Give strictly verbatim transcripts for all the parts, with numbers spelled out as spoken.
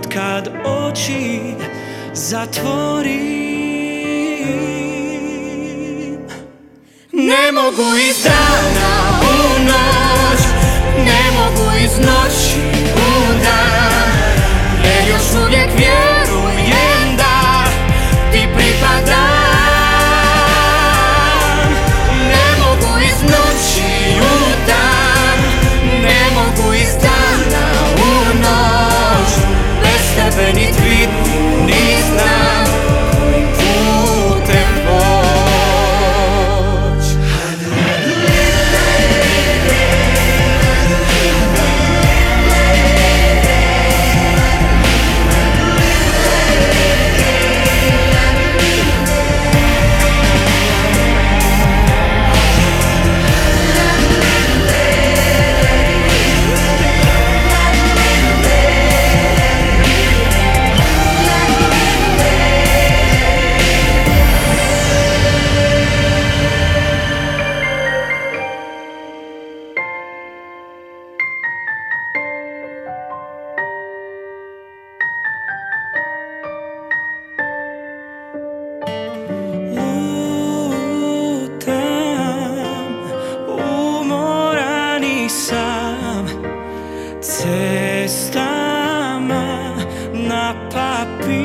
kad oči zatvorim. Ne mogu iz dana u noć, ne mogu iz noći u dan, jer još uvijek vjerujem da ti pripadam. Ne mogu iz noći u dan, ne mogu iz dana u noć, bez tebe nit vidim, ni znam kojim putem poć. Cestama na papiru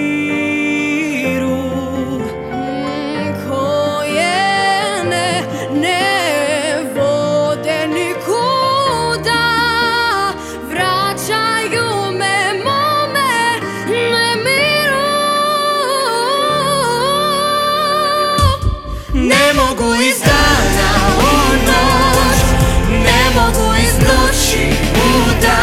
koje ne, ne vode nikuda, vraćaju me mome nemiru. Ne mogu iz dana u noć, ne mogu iz noći u dan,